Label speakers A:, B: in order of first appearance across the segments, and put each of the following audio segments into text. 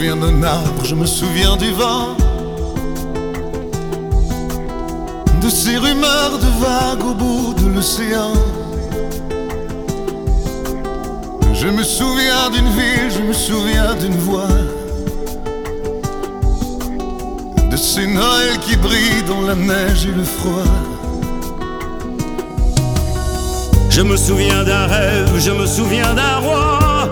A: souviens d'un arbre, je me souviens du vent, de ces rumeurs de vagues au bout de l'océan. Je me souviens d'une ville, je me souviens d'une voix, de ces Noëls qui brillent dans la neige et le froid.
B: Je me souviens d'un rêve, je me souviens d'un roi,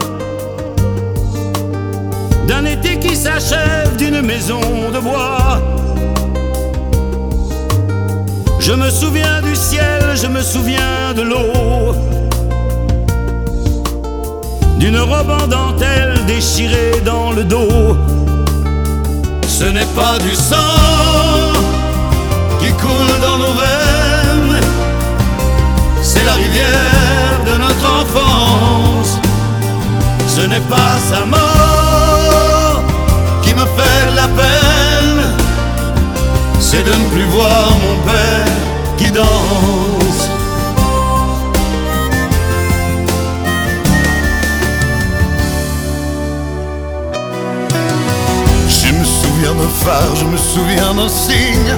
B: d'un été qui s'achève, d'une maison de bois. Je me souviens du ciel, je me souviens de l'eau, d'une robe en dentelle déchirée dans le dos.
A: Ce n'est pas du sang qui coule dans nos veines, c'est la rivière de notre enfance. Ce n'est pas sa mort qui me fait la peine, c'est de ne plus voir mon père qui danse. Je me souviens d'un phare, je me souviens d'un signe,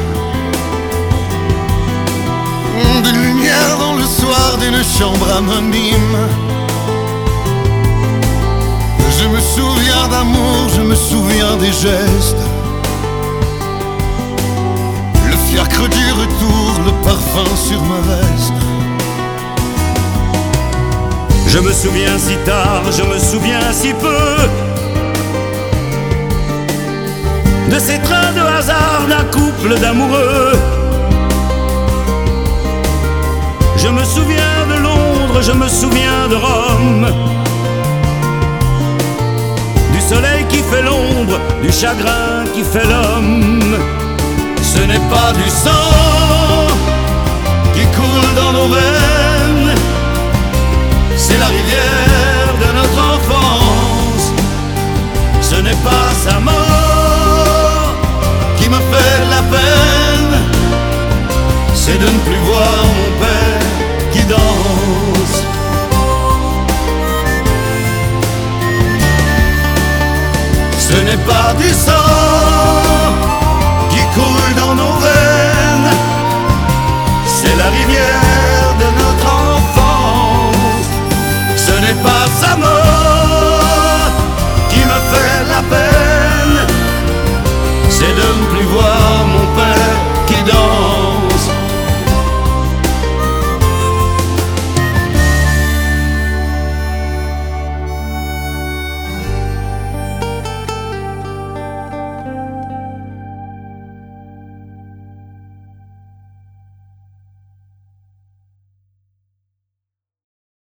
A: d'une lumière dans le soir d'une chambre anonyme. Je me souviens d'amour, je me souviens des gestes, le fiacre du retour, le parfum sur ma veste.
B: Je me souviens si tard, je me souviens si peu, de ces trains de hasard d'un couple d'amoureux. Je me souviens de Londres, je me souviens de Rome, du soleil qui fait l'ombre, du chagrin qui fait l'homme.
A: Ce n'est pas du sang qui coule dans nos veines, c'est la rivière de notre enfance. Ce n'est pas sa mort qui me fait la peine, c'est de ne plus voir mon père qui danse. Ce n'est pas du sang